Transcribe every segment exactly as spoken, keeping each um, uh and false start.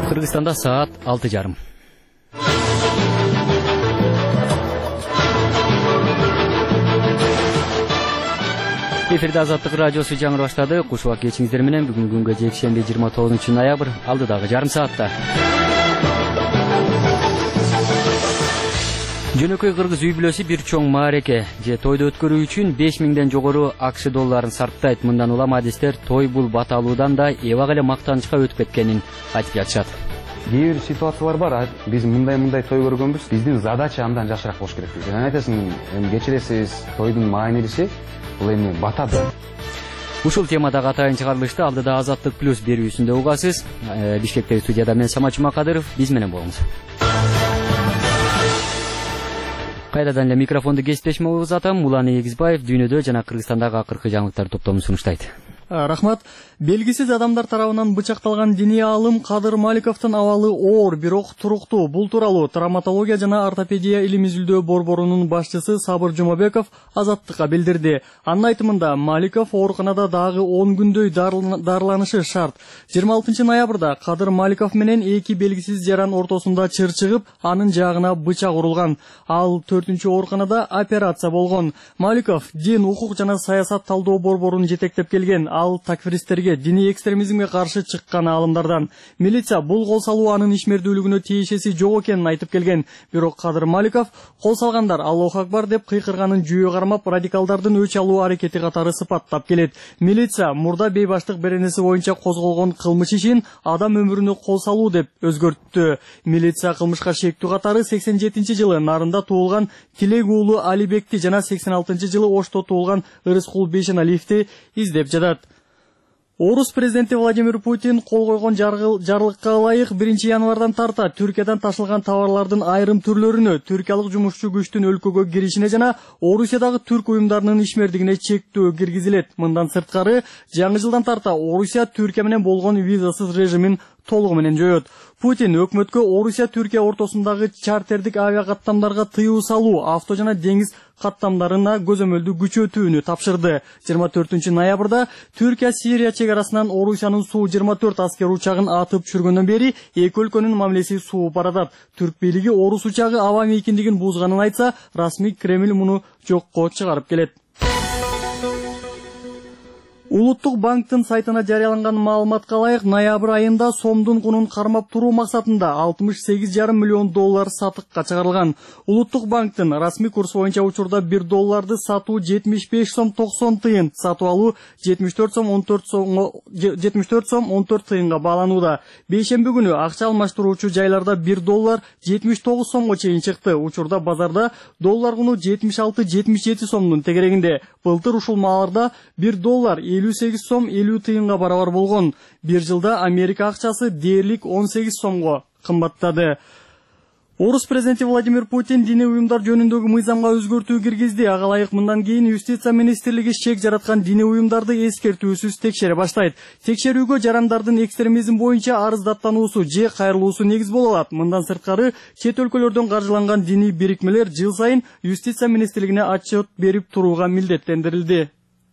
Кыргызстанда саат алты жарым. Эфирде Азаттык радиосу жаңы баштады. Куш убак кечиңиздер менен бүгүнкү күнгө жекшемби жыйырма тогузунчу ноябрь алдыдагы жарым саатта. Жөнөкөй кыргыз үй бүлөсү бир чоң маареке же тойду өткөрүү үчүн беш миңден жогору акш долларын сарптайт. Мындан улам адистер той бул баталуудан да эбак эле мактанычка өтүп кеткенин айтып жатышат. Кээ бир ситуациялар бар. Биз мындай-мындай той көргөнбүз. Биздин задача андан жакшыраак болуш керек. Жана айтасың, эми кечиресиз, тойдун маанилиси бул эми батады. Ушул темадагы атайын чыгарылышты алдыда Азаттык плюс берүүсүндө угасыз. Бишкектеги студияда мен Самат Макадыров, биз менен болуңуз. Кайрадан эле микрофонду кесиптешиме узатам. Улан Эгизбаев дүйнөдө жана Кыргызстандагы акыркы жаңылыктар топтомун сунуштайт. Рахмат. Белгисиз адамдар тарабынан бычакталган диний аалым Кадыр Маликовдун абалы оор, бирок туруктуу. Бул тууралуу травматология жана ортопедия илим изилдөө борборунун башчысы Сабыр Жумабеков Азаттыкка билдирди. Анын айтымында Маликов ооруканада дагы он күндөй дарыланышы шарт. жыйырма алтынчы ноябрда Кадыр Маликов менен эки белгисиз жаран ортосунда чыр чыгып, анын жаагына бычак урулган. Ал төртүнчү ооруканада операция болгон. Маликов дин, укук жана саясат талдоо борборун жетектеп келген. Ал такфиристтерге, диний экстремизмге каршы чыккан аалымдардан. Милиция бул кол салуу анын ишмердүүлүгүнө тиешеси жок экенин айтып келген. Бирок Кадыр Маликов кол салгандар Аллаху акбар деп кыйкырганын жүйө кармап, радикалдардын өч алуу аракети катары сыпаттап келет. Милиция мурда бейбаштык беренеси боюнча козголгон кылмыш ишин адам өмүрүнө кол салуу деп өзгөрттү. Милиция кылмышка шектүү катары сексен жетинчи жылы Нарында туулган Тилек уулу Алибекти жана сексен алтынчы жылы Ошто туулган Ырыскул Бейшеналиевди издеп жатат. Орус президенти Владимир Путин кол койгон жарлыкка ылайык биринчи январдан тарта Түркиядан ташылган товарлардын айрым түрлөрүнө, түркиялык жумушчу күчтүн өлкөгө киришине жана Орусиядагы түрк уюмдарынын ишмердигине чектөө киргизилет. Мындан сырткары, жаңы жылдан тарта Орусия Түркия менен болгон визасыз режимин толугу менен жоет. Путин өкмөткө Орусия Түркия ортосундагы чартердик авиа каттамдарга тыюу салуу, авто жана деңиз каттамдарына көзөмөлдү күчөтүүнү тапшырды. жыйырма төртүнчү ноябрда Түркия Сирия чегарасынан Орусиянын Су жыйырма төрт аскер учагын атып түшүргөндөн бери эки өлкөнүн мамилеси сууп баратат. Түрк бийлиги Орус учагы аба мейкиндигин бузганын айтса, расмий Кремль муну жокко чыгарып келет. Улуттук банктын сайтына жарыяланган маалыматка ылайык, ноябрь айында сомдун кунун кармап туруу максатында алтымыш сегиз жарым миллион доллар сатыкка чыгарылган. Улуттук банктын расмий курс боюнча учурда бир долларды сатуу жетимиш беш сом токсон тыйын, сатып алуу жетимиш төрт сом он төрт сом он төрт тыйынга бааланууда. Бейшемби күнү акча алмаштыруучу жайларда бир доллар жетимиш тогуз сомго чейин чыкты. Учурда базарда доллар куну жетимиш алты жетимиш жети сомдун тегерегинде. Былтыр ушул маалдарда бир доллар элүү сегиз сом элүү тыйынга барабар болгон. Бир жылда Америка акчасы дээрлик он сегиз сомго кымбаттады. Орус президенти Владимир Путин диний уюмдар жөнүндөгү мыйзамга өзгөртүү киргизди. Ага ылайык мындан кийин Юстиция министрлиги шек жараткан диний уюмдарды эскертүүсүз текшере баштайт. Текшерүүгө жарандардын экстремизм боюнча арыздаттануусу же кайрылуусу негиз боло алат. Мындан сырткары, чет өлкөлөрдөн каржыланган диний бирикмелер жыл сайын Юстиция министрлигине отчет берип турууга милдеттендирилди.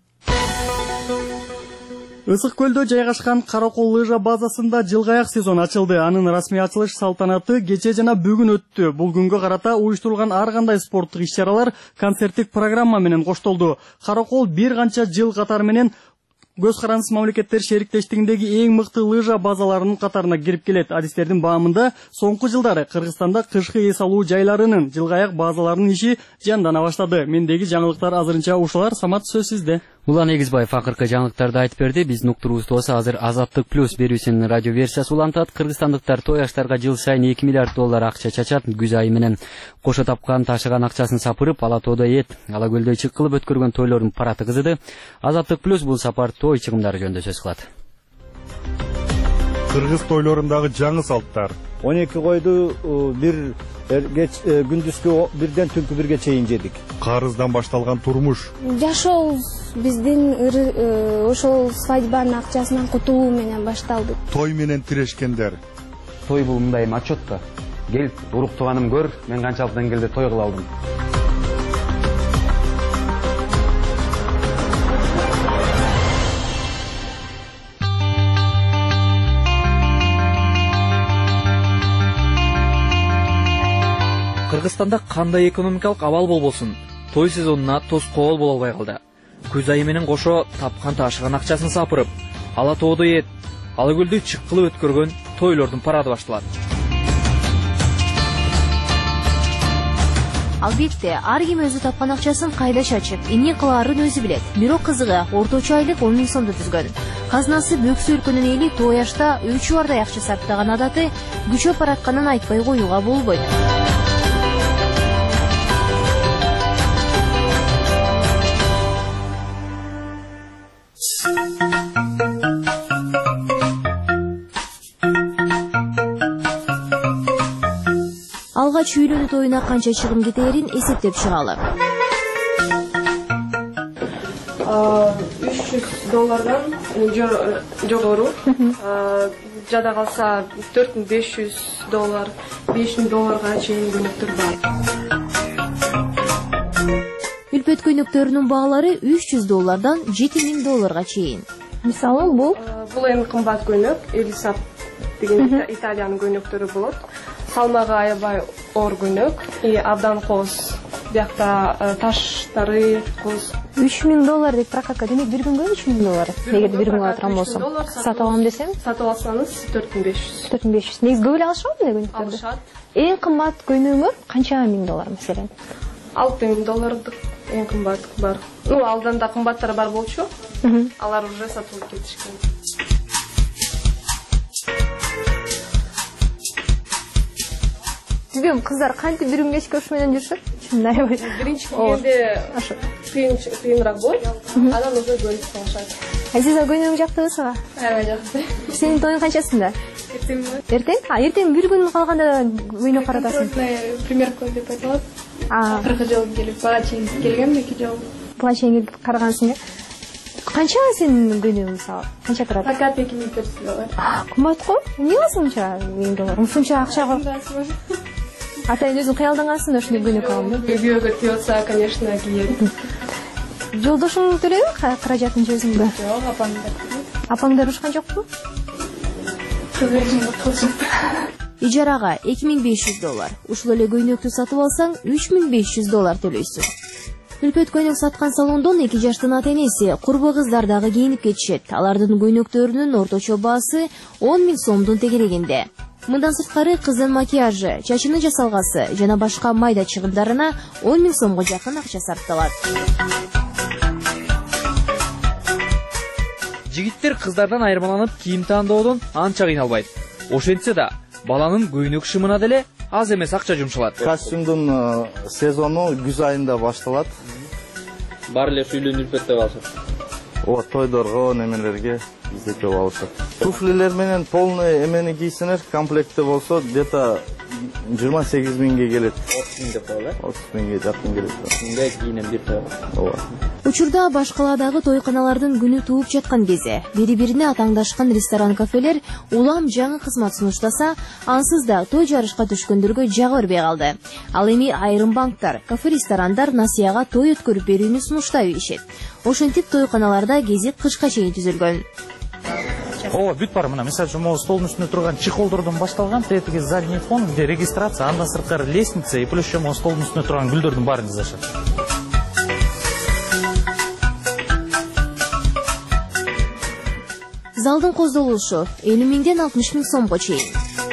Ысык көлдө жайгашкан Каракол лыжа базасында жылгаяк сезон ачылды. Анын расмий ачылыш салтанаты кече жана бүгүн өттү. Бул күнгө карата уюштурулган ар кандай спорттук иш-чаралар концерттик программа менен коштолду. Каракол бир канча жыл катары менен көз карандысыз мамлекеттер шериктештигиндеги эң мыкты лыжа базаларынын катарына кирип келет. Адистердин баамында соңку жылдары Кыргызстанда кышкы эс алуу жайларынын жылгаяк базаларынын иши жандана баштады. Мендеги жаңылыктар азырынча ушулар. Самат, сөз сизде. Улан Эгизбаев акыркы жаңылыктарды айтып берди. Биздин уктуруубузду болсо азыр Азаттык плюс берүүсүнүн радио версиясы улантат. Кыргызстандыктар той аштарга жыл сайын эки миллиард доллар акча чачат. Күз айы менен кошо тапкан ташыган акчасын сапырып, ала тоодо эт, ала көлдө чык кылып өткөргөн тойлордун параты кызыды. Азаттык плюс бул сапар той чыгымдары жөнүндө сөз кылат. Кыргыз тойлорундагы жаңы салттар. он эки койду бир күндүзгү бирден түнкү бирге чейин жедик. Карыздан башталган турмуш. Жашоо биздин ошол свадьбанын акчасынан кутулуу менен башталды. Той менен тирешкендер. Той бул мындай отчет да. Келип уруктуганым көр, мен канчалык деңгээлде той кыла алдым. Кыргызстанда кандай экономикалык абал болбосун, той сезонуна тоскоол боло албай калды. Күз айы менен кошо тапкан ташыган акчасын сапырып, ала тоодо эт, ала көлдү чык кылып өткөргөн тойлордун парады башталат. Албетте, ар ким өзү тапкан акчасын кайда чачып, эмне кылаарын өзү билет. Бирок кызыгы орточо айлык он миң сомду түзгөн. Казнасы бөксө өлкөнүн эли той ашта үч бардай акча сарптаган адаты күчөп баратканын айтпай коюуга болбойт. Алгач үйлөнүү тоюна канча чыгым кетерин эсептеп чыгалы. үч жүз доллардан жогору, жада калса төрт миң беш жүз доллар, беш миң долларга чейин көйнөктөр бар. Үлпөт көйнөктөрүнүн баалары үч жүз доллардан жети миң долларга чейин. Мисалы бул бул эң кымбат көйнөк, Элисап деген Италиянын көйнөктөрү болот. Салмагы аябай оор көйнөк, и абдан коз. Биякта таштары коз. үч миң доллар деп прокатка, демек бир күнгө үч миң доллар. Эгер бир күнгө турган болсом, сатып алам десем, сатып алсаңыз төрт миң беш жүз. төрт миң беш жүз. Негизи көп эле алышат эле көйнөктөрдү. Алышат. Эң кымбат көйнөгүңөр канча миң доллар маселен? алты миң доллардык эң кымбат бар. Ну, алдан да кымбаттары бар болчу. Алар уже сатылып кетишкен. Билбейм, кыздар кантип бир күнгө көш менен жүрүшөт? Чындайбы? Биринчи күндө кыйыныраак болот, анан уже бөлүп салышат. Азиза, көйнөгүң жактыбы сага? Аябай жакты. Сенин тоюң канчасында? Эртең. Эртең? А, эртең бир күн калганда көйнөк каратасың. Примерка деп айтылат. А, акыркы жолу келип, бага чейин келгем эки жолу. Буга чейин келип карагансың э? Канча сенин көйнөгүң мисалы? Канча турат? Прокат эки миң төрт жүз доллар. Кымбат го? Эмне алсаңча миң доллар? Ушунча акча го. Атайын өзүң кыялдангансың ушундай көйнөк алам деп. Күйөөгө тийотса, конечно, кийет. Жолдошуң төлөбү каражатын өзүң да? Жок, апаңдар. Апаңдар урушкан жокпу? Ижарага эки миң беш жүз доллар. Ушул эле көйнөктү сатып алсаң үч миң беш жүз доллар төлөйсүң. Үлпөт көйнөк саткан салондон эки жаштын ата-энеси курбу кыздар дагы кийинип кетишет. Алардын көйнөктөрүнүн орточо баасы он миң сомдун тегерегинде. Мындан сырткары кыздын макияжы, чачыны жасалгасы жана башка майда чыгымдарына он миң сомго жакын акча сарпталат. Жигиттер кыздардан айырмаланып кийим тандоодон анча кыйналбайт. Ошентсе да, баланын көйнөк шымына деле аз эмес акча жумшалат. Костюмдун сезону күз айында башталат. Бар эле үйлөнүү үлпөттө алышат. Ооба, тойдорго, немелерге бизде көп алышат. Туфлилер менен полный эмени кийсеңер, комплекте болсо где-то жыйырма сегиз миңге келет. отуз миң деп коелу. отуз миңге жакын келет. Мындай кийинем бир той. Ооба. Учурда башкаладагы тойканалардын күнү тууп жаткан кези. Бири-бирине атаңдашкан ресторан-кафелер улам жаңы кызмат сунуштаса, ансыз да той жарышка түшкөндөргө жагы өрбөй калды. Ал эми айрым банктар, кафе-ресторандар насыяга той өткөрүп берүүнү сунуштап ийишет. Ошентип тойканаларда кезек кышка чейин түзүлгөн. Ооба, бүт бар мына. Мисалы үчүн могу столдун үстүндө турган чехолдордон башталган, тетиги задний фон, где регистрация, андан сырткары лестница и плюс могу столдун үстүндө турган гүлдөрдүн баарын жасашат. Залдын коздолушу элүү миңден алтымыш миң сомго чейин.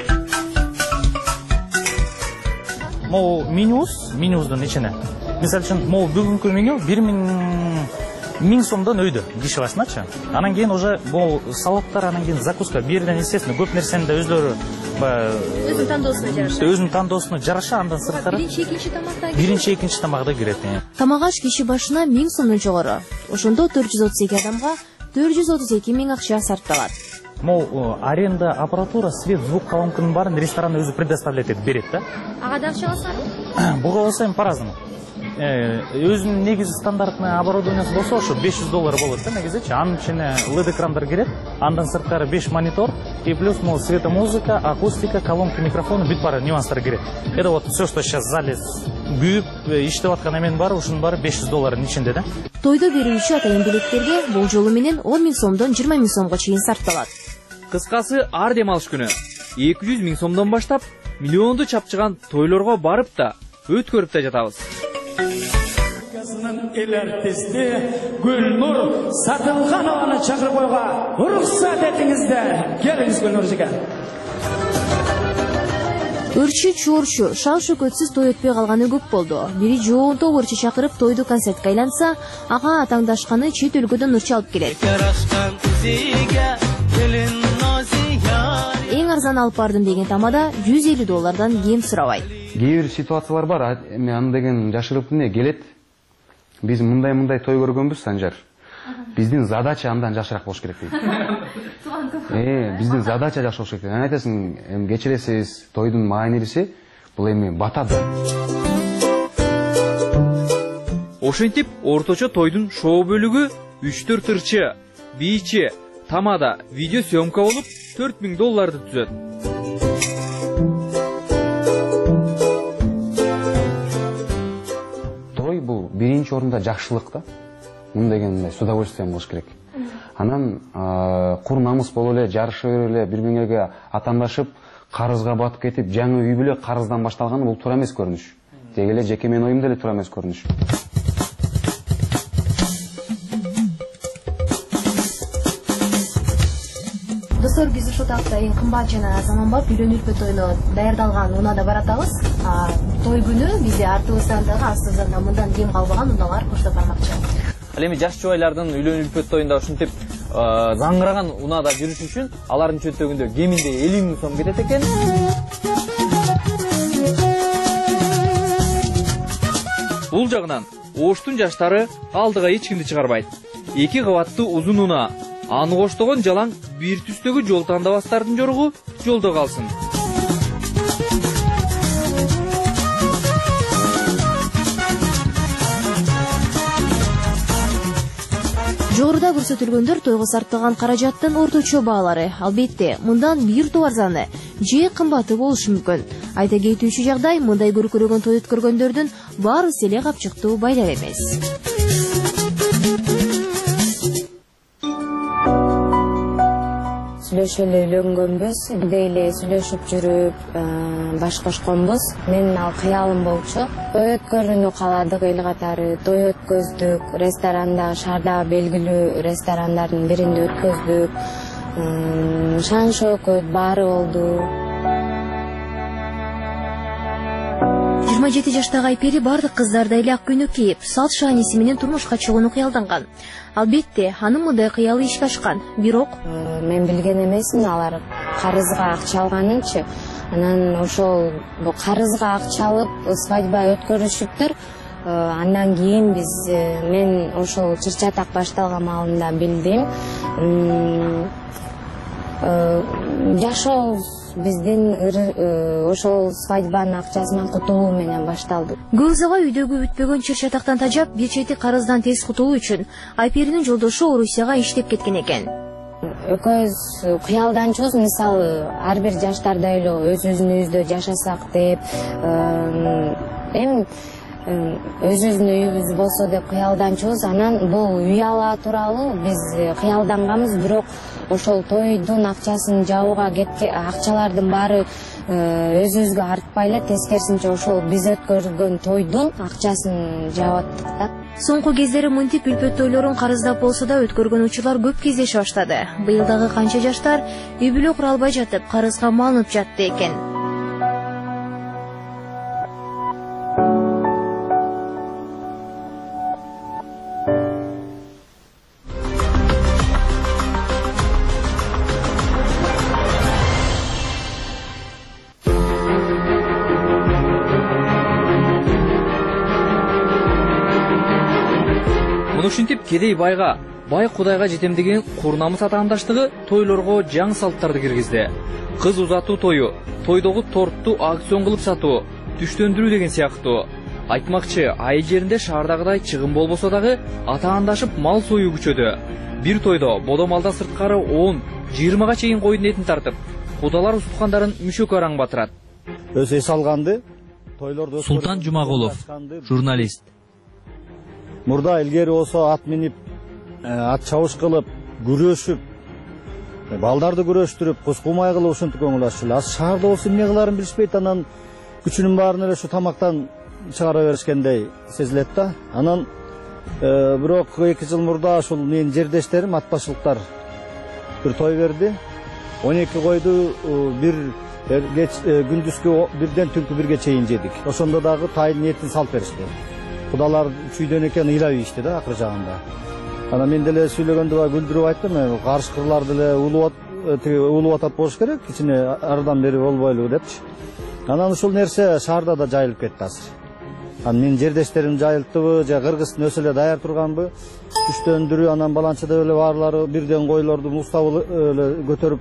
Могу менюс, менюздун ичине. Мисалы үчүн могу бүгүнкү меню бир миң сомдон өйдө киши башыначы. Анан кийин уже бул салаттар, анан кийин закуска, бирден естественно көп нерсени да өздөрү Өзүнүн тандоосуна жараша. Өзүнүн тандоосуна жараша, андан сырткары Биринчи, экинчи тамакта. Биринчи, экинчи тамакта кирет. Тамак аш киши башына миң сомдон жогору. Ошондо төрт жүз отуз эки адамга төрт жүз отуз эки миң акча сарпталат. Могу аренда, аппаратура, свет, звук, колонканын баарын ресторан өзү предоставлять этип берет да. Ага да акча алсаңбы? Буга болсо эми по-разному. Өзүнүн негизи стандартный оборудованиясы болсо ошо беш жүз доллар болот да негизичи. Анын ичине эл и ди экрандар кирет, андан сырткары беш монитор и плюс могу светомузыка, акустика, колонки, микрофоны бүт баары нюанстар кирет. Это вот все, что сейчас в зале күйүп иштеп аткан эменин баары ушунун баары беш жүз доллардын ичинде да. Тойдо берүүчү атайын билеттерге бул жолу менен он миң сомдон жыйырма миң сомго чейин сарпталат. Кыскасы, ар дем алыш күнү эки жүз миң сомдон баштап миллионду чапчыган тойлорго барып да өткөрүп да жатабыз. El artisti Gülnur Satılganovаны çağırıp koyga ruxsat etingizler. Geliniz Gülnur jiga. Өрчү чуурчу шал шөкөтсүз той өтпөй калганы көп болду. Бири жоонто өрчү чакырып тойду концертке айланса, ага атаңдашканы чет өлкөдөн урчу алып келет. Эң арзан алып бардым деген тамада жүз элүү доллардан кем сурабайт. Кээ бир ситуациялар бар, эми аны деген жашырып эмне келет. Биз мындай-мындай той көргөнбүз, Санжар. Биздин задача андан жакшыраак болуш керек дейт. Э, биздин задача жакшы болуш керек. Аны айтасың, эми кечиресиз, тойдун маанилиси бул эми бата да. Ошентип, орточо тойдун шоу бөлүгү үч төрт ырчы, бийчи, тамада видео съемка болуп төрт миң долларды түзөт. Той бул биринчи орунда жакшылык да. Мын дегенде с удовольствием болуш керек. Анан кур намыс болуп эле, жарышып эле, бири бириңерге атандашып, карызга батып кетип, жаңы үй бүлө карыздан башталганы бул туура эмес көрүнүш. Деги эле жеке менин оюм деле туура эмес көрүнүш. Достор, биз ушул тапта эң кымбат жана заманбап үйлөнүү үлпө тоюна даярдалган унаада баратабыз. Той күнү бизде артыбыздан дагы астыбыздан мындан кем калбаган унаалар коштоп бармакчы. Ал эми жаш жубайлардын үйлөнүү үлпөт тоюнда ушинтип заңгыраган унаада жүрүш үчүн алардын чөнтөгүндө кеминде элүү миң сом кетет экен. Бул жагынан Оштун жаштары алдыга эч кимди чыгарбайт. Эки кабаттуу узун уна, аны коштогон жалаң бир түстөгү жол тандабастардын жоругу жолдо калсын. Жогоруда көрсөтүлгөндөр тойго сарптаган каражаттын орточо баалары. Албетте, мындан бир топ арзаны же кымбаты болушу мүмкүн. Айта кетүүчү жагдай, мындай көркөрөгөн той өткөргөндөрдүн баарысы эле капчыктуу байлар эмес. Сүйлөшүп эле үйлөнгөнбүз, бирдей эле сүйлөшүп жүрүп баш кошконбуз. Менин ал кыялым болчу. Той өткөрүүнү кааладык эл катары, той өткөздүк, ресторанда, шаардагы белгилүү ресторандардын биринде өткөздүк. Шан шоокөт баары болду. жыйырма жети жаштагы Айпери бардык кыздардай эле ак көйнөк кийип, салт шааниси менен турмушка чыгууну кыялданган. Албетте, анын мындай кыялы ишке ашкан. Бирок мен билген эмесмин алар карызга акча алганынчы. Анан ошол карызга акча алып свадьба өткөрүшүптүр. Андан кийин биз мен ошол чыр-чатак башталган маалында билдим. Жашоо биздин ошол свадьбанын акчасынан кутулуу менен башталды. Көп узабай үйдөгү бүтпөгөн чыр-чатактан тажап, бир чети карыздан тез кутулуу үчүн Айперинин жолдошу Орусияга иштеп кеткен экен. Экөөбүз кыялданчубуз, мисалы ар бир жаштардай эле өзүбүздүн үйүбүздө жашасак деп, эми өзүбүздүн үйүбүз болсо деп кыялданчубуз. Анан бул үй ала тууралуу биз кыялданганбыз, бирок ошол тойдун акчасын жабууга кеткен акчалардын баары өзүбүзгө артпай эле, тескерисинче ошол биз өткөргөн тойдун акчасын жабаттык да. Соңку кездери мынтип үлпөт тойлорун карыздап болсо да өткөргөн учурлар көп кездеше баштады. Быйыл дагы канча жаштар үй бүлө кура албай жатып, карызга малынып жатты экен. Ушинтип кедей байга, бай кудайга жетем деген курнамыс атаандаштыгы тойлорго жаңы салттарды киргизди. Кыз узатуу тою, тойдогу тортту аукцион кылып сатуу, түштөндүрүү деген сыяктуу. Айтмакчы, ай жеринде шаардагыдай чыгым болбосо дагы атаандашып мал союу күчөдү. Бир тойдо бодо малдан сырткары он, жыйырмага чейин койдун этин тартып, кудалар устукандарын мүшөккө араң батырат. Өз эс алганды тойлордо Султан Жумагулов, журналист. Мурда илгери болсо ат минип, ат чабыш кылып, күрөшүп, балдарды күрөштүрүп, куз кумай кылып ушинтип көңүл аччылар. Аз шаарда болсо эмне кыларын билишпейт, анан күчүнүн баарын эле ушу тамактан чыгара беришкендей сезилет да. Анан бирок эки жыл мурда ушул менин жердештерим атбашылыктар бир той берди. он эки койду бир күндүзгү бирден түнкү бирге чейин жедик. Ошондо дагы тайын этин салып беришти. Кудалар чүйдөн экен ыйлап ийишти да акыр жагында. Анан мен деле сүйлөгөндө бай күлдүрүп айттым, карышкырлар деле улуп улуп атат болуш керек, кичине ардан бери болбойлу депчи. Анан ушул нерсе шаарда да жайылып кетти азыр. Анан менин жердештерим жайылттыбы, же кыргыздын өсө эле даяр турганбы? Үчтөндүрү анан баланчада эле баарлары бирден койлорду мустабыл эле көтөрүп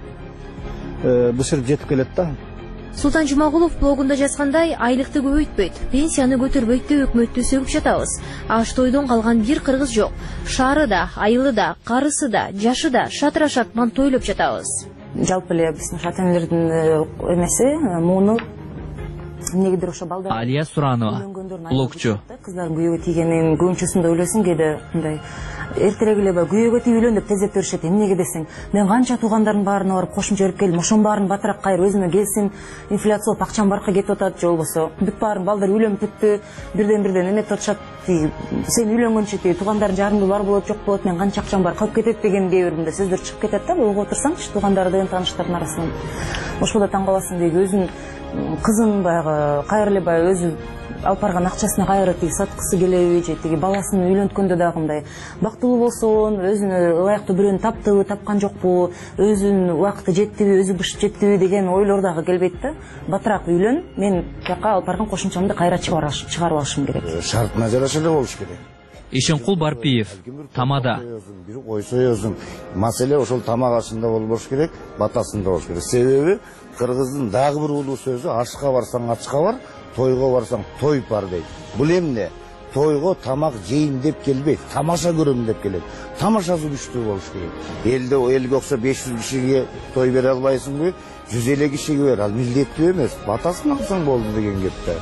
бышырып жетип келет да. Султан Жумагулов блогунда жазгандай, айлыкты көбөйтпөйт, пенсияны көтөрбөйт деп өкмөттү сөгүп жатабыз. Аш тойдон калган бир кыргыз жок. Шаары да, айылы да, карысы да, жашы да шатыра шатман тойлоп жатабыз. Жалпы эле биздин шатенлердин эмеси, муну негидир ошо балдар. Алия Суранова, блогчу. Кыздардын күйөөгө тийгенин көбүнчөсүндө ойлойсуң, кээде мындай эртерээк эле баягы күйөөгө тийип үйлөн деп тездеп беришет. Эмнеге десең, мен канча туугандардын баарына барып кошумча берип келдим, ошонун баарын батыраак кайыр өзүмө келсин, инфляция болуп акчам баркка кетип атат, же болбосо бүт баарын балдар үйлөнүп бүттү, бирден бирден эметип атышат. Сен үйлөнгөнчө тиги туугандарың жарымды бар болот, жок болот, мен канча акчам бар калып кетет деген кээ бир мындай сөздөр чыгып кетет да, угуп отурсаңчы туугандары деген тааныштардын арасынан. Ошого да таң каласың деги өзүн кызын баягы кайра эле баягы өзү алып барган акчасына кайра тиги саткысы келеби, же тиги баласын үйлөнткөндө дагы мындай бактылуу болсун, өзүнө ылайыктуу бирөөнү таптыбы, тапкан жокпу, өзүнүн убакыты жеттиби, өзү бышып жеттиби деген ойлор дагы келбейт да. Батыраак үйлөн, мен жака алып барган кошумчамды кайра чыгарып алышым керек. Шартына жараша эле болуш керек. Ишенкул Барпиев, Тамада. Бир койсо өзүң маселе ошол тамак ашында болбош керек, батасында болуш керек. Себеби кыргыздын дагы бир улуу сөзү ашка барсаң ачка бар, тойго барсаң той бар дейт. Бул эмне? Тойго тамак жейин деп келбейт, тамаша көрөм деп келет. Тамашасы күчтүү болуш керек. Элде элге окшо беш жүз кишиге той бере албайсыңбы? жүз элүү кишиге бер, ал милдеттүү эмес. Батасын алсаң болду деген кеп да.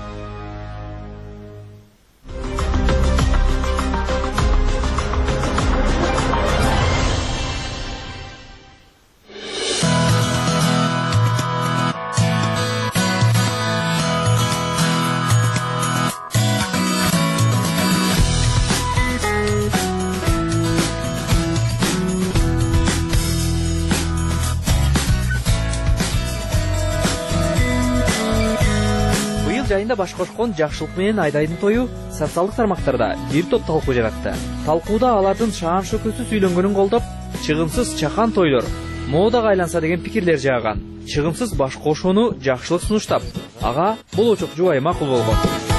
Жайында баш кошкон Жакшылык менен Айдайдын тою социалдык тармактарда бир топ талкуу жаратты. Талкууда алардын шаан шөкөсүз үйлөнгөнүн колдоп, чыгымсыз чакан тойлор модага айланса деген пикирлер жааган. Чыгымсыз баш кошууну Жакшылык сунуштап, ага болочок жубайы макул болгон.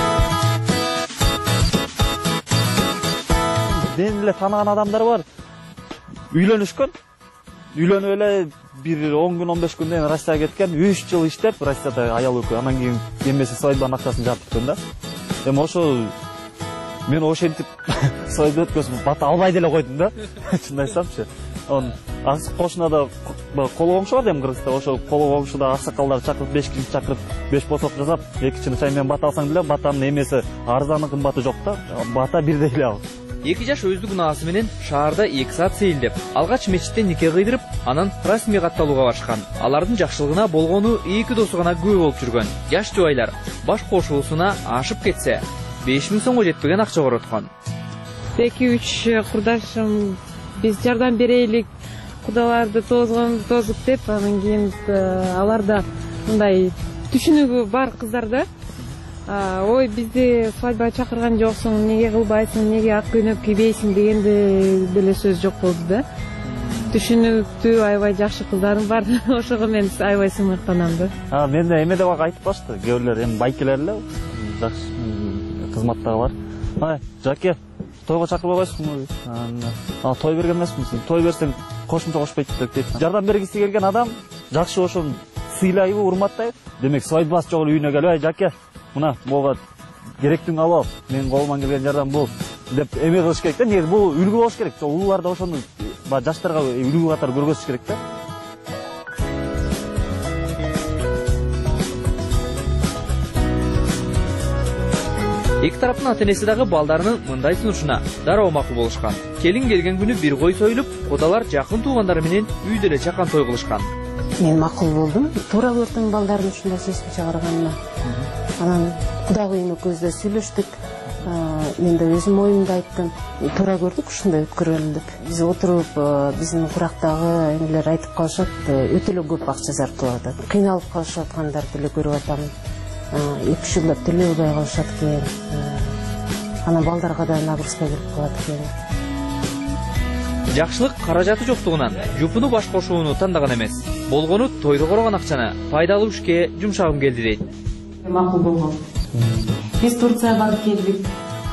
Мен эле таанаган адамдар бар. Үйлөнүшкөн. Үйлөнүп эле бир он күн он беш күндөн Россияга кеткен, үч жыл иштеп Россияда аял өкү, анан кийин эмеси свадьбанын акчасын жаптырган да. Эми ошо мен ошентип свадьба өткөзүп бата албай деле койдум да. Чын айтсамчы. Анан аксак кошуна да коло коңшу бар эми Кыргызда, ошо коло коңшуда аксакалдарды чакырып, беш кишини чакырып, беш посок жасап, эки чыны чай менен бата алсаң деле батанын эмеси арзаны кымбаты жок да. Бата бирдей эле ал. Эки жаш өздүк унаасы менен шаарда эки саат сейилдеп, алгач мечиттен нике кыйдырып, анан расмий катталууга барышкан. Алардын жакшылыгына болгону эки досу гана күбө болуп жүргөн. Жаш жубайлар баш кошуусуна ашып кетсе, беш миң сомго жетпеген акча короткон. эки үч курдашым биз жардам берелик, кудаларды тозгон тозуп деп, анан кийин алар да мындай түшүнүгү бар кыздар да. Ой, бизди свадьбага чакырган жоксуң, эмнеге кылбайсың, эмнеге ак көйнөк кийбейсиң дегенде деле сөз жок болду да. Түшүнүктүү, аябай жакшы кыздарым бар. Ошого мен аябай сыймыктанам да. А, мен да эме деп айтып башты. Кээ бирлер эми байкелер эле жакшы кызматтагы бар. Ай, жаке, тойго чакырбай койсуңбу? А, той берген эмесмисиң? Той берсең кошумча кошпойт дейт. Жардам бергиси келген адам жакшы ошону сыйлайбы, урматтайбы? Демек свадьбасы жок эле үйүнө келип, ай, жаке, мына буга керектиң алып ал, менин колуман келген жардам бул деп эме кылыш керек да. Негизи бул үлгү болуш керек. Улуулар да ошону жаштарга үлгү катары көргөзүш керек да. Эки тараптын ата-энеси дагы балдарынын мындай сунушуна дароо макул болушкан. Келин келген күнү бир кой союлуп, кудалар жакын туугандары менен үйдө эле чакан той кылышкан. Мен макул болдум. Туура көрдүм балдардын ушундай чечим чыгарганына. Анан кудагыйым экөөбүз да сүйлөштүк. Мен да өзүм оюмду айттым. Туура көрдүк ушундай өткөргөнүн деп. Биз отуруп биздин курактагы эмелер айтып калышат, өтө эле көп акча зарплат атат. Кыйналып калышып аткандарды эле көрүп атам. эки үч жылдап төлөй албай калышат экен. Анан балдарга да нагрузка келип калат экен. Жакшылык каражаты жоктугунан жупуну баш кошууну тандаган эмес. Болгону тойдо коргон акчаны пайдалуу ишке жумшагым келди дейт. Макул болгон. Биз Турцияга барып келдик.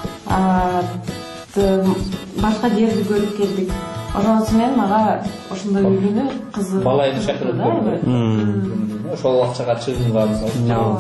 Башка жерди көрүп келдик. Ошонусу менен мага ошондой үйлөнүү кызык. Балайны шакырып көрдүм. Ошол акчага чыгымга алсам.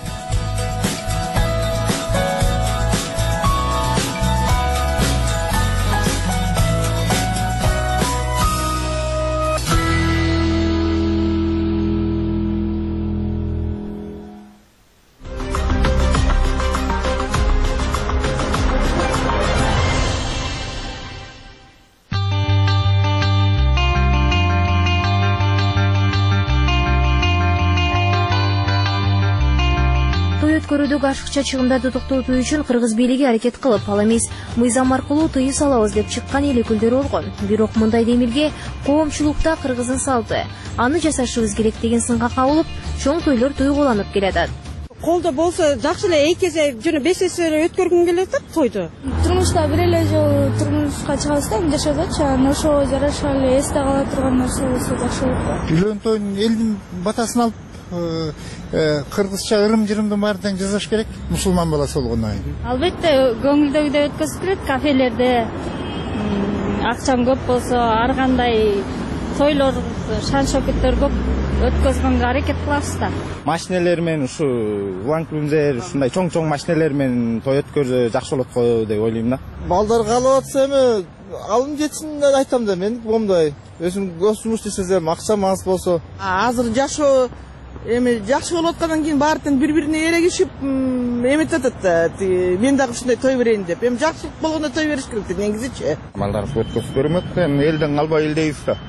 Өткөрүүдөгү ашыкча чыгымдарды токтотуу үчүн кыргыз бийлиги аракет кылып, ал эмес мыйзам аркылуу тыюу салабыз деп чыккан эл өкүлдөрү болгон. Бирок мындай демилге коомчулукта кыргыздын салты. Аны жасашыбыз керек деген сынга кабылып, чоң тойлор тойгуланып келатат. Колдо болсо жакшы эле эки эсе жана беш эсе өткөргүм келет тойду. Турмушта бир эле жолу турмушка чыгабыз да, жашадычы, анан ошого жараша эле эсте кала турган нерсе болсо жакшы болот. Үйлөнүү тойдун элдин батасын алып кыргызча ырым-жырымдын баарын тең жасаш керек, мусулман баласы болгондон кийин. Албетте көңүлдөгүдөй өткөзүп келет, кафелерде акчам көп болсо, ар кандай тойлор, шан шокуттар көп өткөзгөнгө аракет кылабыз да. Машинелер менен ушу ланклумдер, ушундай чоң-чоң машинелер менен той өткөрсө жакшы болот го деп ойлойм да. Балдар калып атса эми алым жетсин деп айтам да, мен момундай өзүм көз жумуш жасасам, акчам аз болсо. Азыр жашоо эми жакшы болуп аткандан кийин баары тең бири-бирине эрегишип эметип атат. Мен дагы ушундай той берейин деп. Эми жакшылык болгондо той бериш керек да, негизичи. Балдар өткөзүп көрмөк, эми элден калбай элдейбиз да.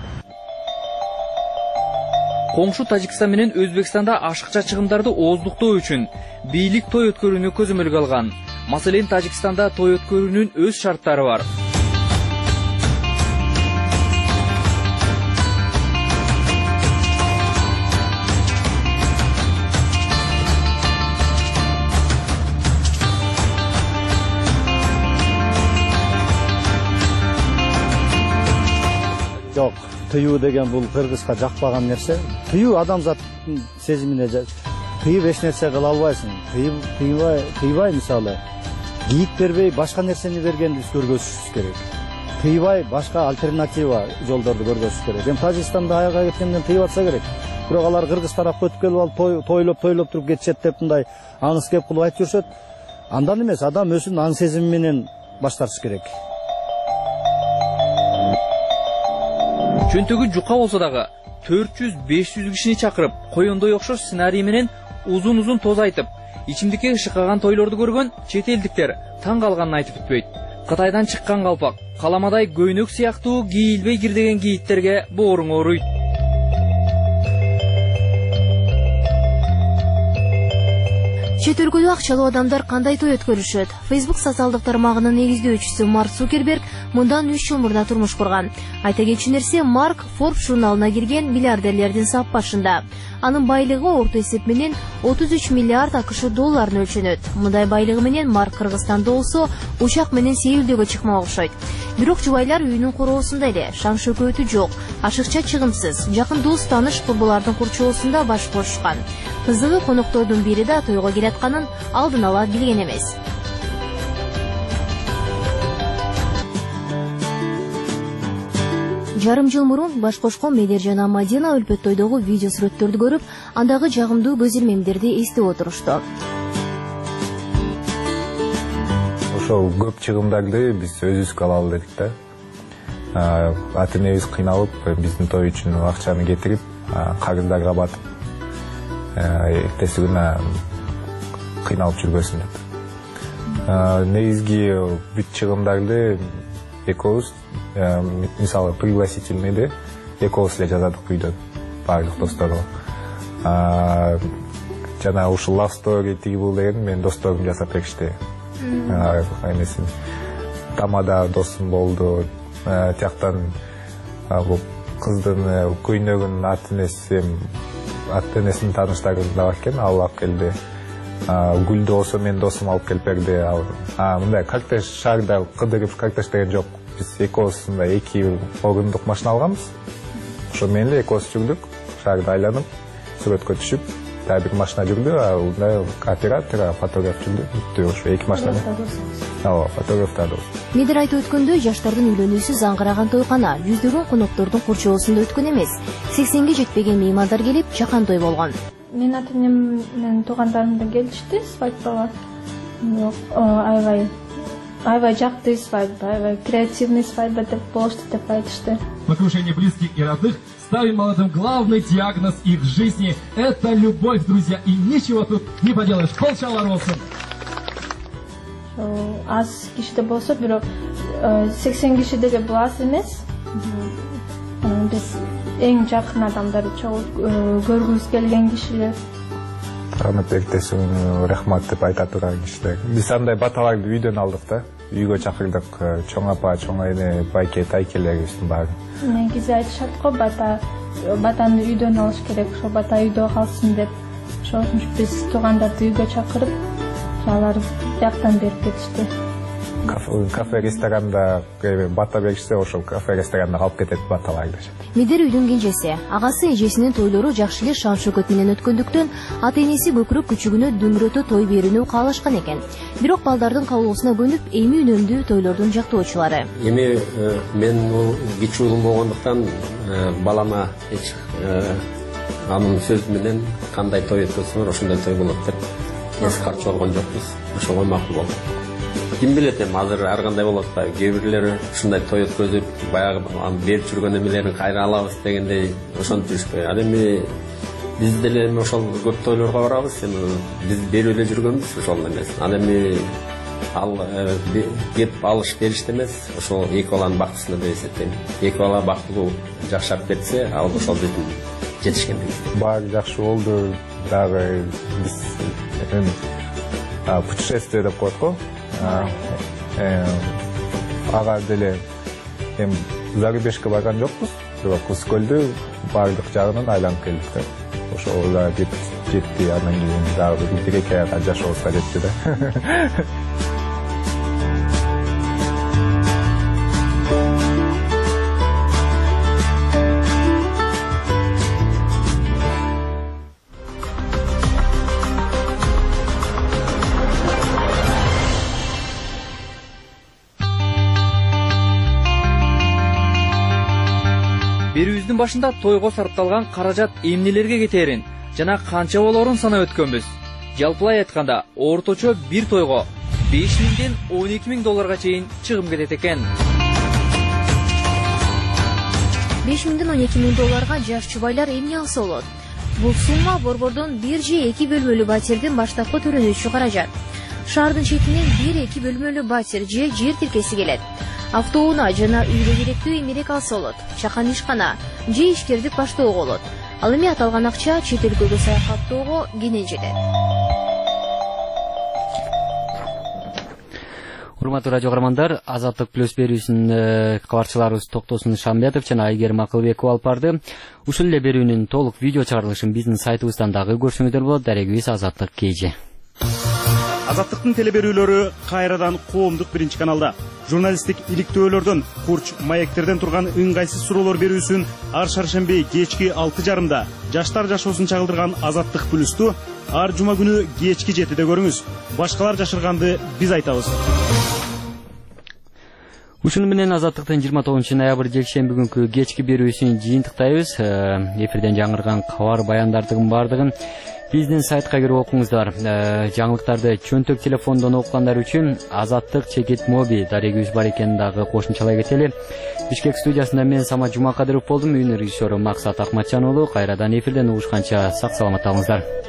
Коңшу Тажикстан менен Өзбекстанда ашыкча чыгымдарды ооздуктоо үчүн бийлик той өткөрүүнү көзөмөлгө алган. Маселен, Тажикстанда той өткөрүүнүн өз шарттары бар. Жок, тыюу деген бул кыргызга жакпаган нерсе. Тыюу адамзаттын сезимине тыйып эч нерсе кыла албайсың. Тыйбай, тыйбай мисалы кийик бербей башка нерсени бергенди көргөзүшүбүз керек. Тыйбай башка альтернатива жолдорду көргөзүш керек. Эми Тажикстанда аяга кеткенден тыйып атса керек. Бирок алар кыргыз тарапка өтүп келип алып тойлоп тойлоп туруп кетишет деп мындай аңыз кеп кылып айтып жүрүшөт. Андан эмес, адам өзүнүн аң сезими менен баш тартыш керек. Чөнтөгү жука болсо дагы төрт жүз беш жүз кишини чакырып, коёндой окшош сценарий менен узун-узун тоз айтып, ичимдикке ышыккан тойлорду көргөн чет элдиктер таң калганын айтып бүтпөйт. Кытайдан чыккан калпак, каламадай көйнөк сыяктуу кийилбей кирдеген кийиттерге бооруң ооруйт. Чет өлкөдө акчалуу адамдар кандай той өткөрүшөт? Facebook социалдык тармагынын негиздөөчүсү Марк Цукерберг мындан үч жыл мурда турмуш курган. Айта кетчү нерсе, Марк Forbes журналына кирген миллиардерлердин сап башында. Анын байлыгы орто эсеп менен отуз үч миллиард АКШ долларын өлчөнөт. Мындай байлыгы менен Марк Кыргызстанда болсо, учак менен Сеулдөгө чыкмак окшойт. Бирок жубайлар үйүнүн короосунда эле, шаң шөкөтү жок, ашыкча чыгымсыз, жакын дос тааныш курбулардын курчоосунда баш кошушкан. Кызыгы, коноктордун бири да тойго келатканын алдын ала билген эмес. Жарым жыл мурун баш кошкон Медержан Амадина өлпөт тойдогу видео сүрөттөрдү көрүп, андагы жагымдуу көз ирмемдерди эстеп отурушту. Ошол көп чыгымдарды биз өзүбүзгө алалы дедик да. Ата энебиз кыйналып, биздин той үчүн акчаны кетирип, карыздарга батып, эртеси күнү кыйналып жүрбөсүн деп. Негизги бүт чыгымдарды экөөбүз, мисалы пригласительныйды экөөбүз эле жазадык үйдөн баардык досторго. жана ушул love story тиги бул деген менин досторум жасап беришти. Эмесин тамада досум болду. Тияктан бул кыздын көйнөгүнүн ат энеси ат энесинин тааныштары да бар экен, ал алып келди. Гүлдү болсо менин досум алып келип берди. А мындай коктейль шаарда кыдырып коктейль деген жок. Биз экөөбүз мындай эки орындук машина алганбыз. Ошо менен эле экөөбүз жүрдүк, шаарда айланып, сүрөткө түшүп, дагы бир машина жүрдү, а мындай оператор, фотограф жүрдү. Бүттү ошо эки машина. Ооба, фотограф да. Медер айтып өткөндөй, жаштардын үйлөнүүсү заңгыраган тойкана жүздөгөн коноктордун курчоосунда өткөн эмес. сексенге жетпеген меймандар келип, жакан той болгон. Мен ата-энем менен туугандарым да келишти свадьбага. Аябай аябай жакты свадьба, аябай креативный свадьба деп болушту деп айтышты. В окружении близких и родных ставим молодым главный диагноз их жизни – это любовь, друзья, и ничего тут не поделаешь. Полчала болсун. Аз кишиде болсо, бирок сексен киши деле бул аз эмес. Биз эң жакын адамдарды көргүбүз келген кишилер. Рахмат эртесиң, рахмат деп айта турган кишилер. Биз андай баталарды үйдөн алдык да. Үйгө чакырдык, чоң апа, чоң айне, байке, тайкелерибиздин баары. Негизи айтышат го, бата батаны үйдөн алыш керек, ошо бата үйдө калсын деп. Ошол үчүн биз туугандарды үйгө чакырып, алар жактан берип кетишти. Кафе ресторанда бата беришсе, ошол кафе ресторанда калып кетет баталарды. Медер үйдүн кенжеси, агасы эжесинин тойлору жакшы эле шам шөкөт менен өткөндүктөн ата энеси көкүрөк күчүгүнө дөңгөрөтө той берүүнү каалашкан экен. Бирок балдардын кабылуусуна көнүп, эми үнөмдүү тойлордун жактоочулары. Эми мен кичи уулум болгондуктан балама эч анын сөзү менен кандай той өткөзсөңөр ошондой той болот деп эс карчы болгон жокпуз. Ошого макул болду. Ким билет эми азыр ар кандай болот да, кээ бирлери ушундай той өткөзүп, баягы берип жүргөн эмелерин кайра алабыз дегендей ошентип жүрүшпөйбү. Ал эми биз деле эми ошол көп тойлорго барабыз, эми биз берип эле жүргөнбүз ошол эмес. Ал эми ал кеп алыш бериште эмес, ошол эки баланын бактысына деп эсептейм. Эки бала бактылуу жакшап кетсе, ал ошол биздин жетишкендигибиз. Баары жакшы болду, дагы биз путешествие деп коет го. Ага деле эми Зарыбешке барган жокпуз, бирок Кыз көлдү баардык жагынан айланып келдик да. Ошол да жетти, андан кийин дагы бир эки айга жашообузга жетти да. Берүүбүздүн башында тойго сарпталган каражат эмнелерге кетерин жана канча болоорун санап өткөнбүз. Жалпылай айтканда, орточо бир тойго беш миңден он эки миң долларга чейин чыгым кетет экен. беш миңден он эки миң долларга жаш жубайлар эмне алса болот? Бул сумма борбордон бир же эки бөлмөлүү батирдин баштапкы төрөнүүчү каражат. Шаардын четинен бир эки бөлмөлүү батир же жер тилкеси келет. Автоунаа жана үйгө керектүү эмерек алса болот. Чакан ишкана же ишкердик баштоого болот. Ал эми аталган акча чет өлкөгө саякаттоого кенен жетет. Урматтуу радио каармандар, Азаттык плюс берүүсүн кабарчыларыбыз Токтосун Шамбетов жана Айгерим Акылбекова алып барды. Ушул эле берүүнүн толук видео чыгарылышын биздин сайтыбыздан дагы көрсөңүздөр болот. Дарегибиз Азаттык кж. Азаттыктын телеберүүлөрү кайрадан коомдук биринчи каналда. Журналисттик иликтөөлөрдөн, курч маектерден турган ыңгайсыз суроолор берүүсүн ар шаршемби кечки алты жарымда жаштар жашоосун чагылдырган Азаттык плюсту ар жума күнү кечки жетиде көрүңүз. Башкалар жашырганды биз айтабыз. Ушуну менен Азаттыктын жыйырма тогузунчу ноябрь жекшемби күнкү кечки берүүсүн жыйынтыктайбыз. Эфирден жаңырган кабар баяндардын бардыгын биздин сайтка кирип окуңуздар. Жаңылыктарды чөнтөк телефондон окугандар үчүн Азаттык чекит моби дарегибиз бар экенин дагы кошумчалай кетели. Бишкек студиясында мен Самат Жумакадыров болдум. Үйүн режиссеру Максат Акматжан уулу. Кайрадан эфирден угушканча сак саламат болуңуздар.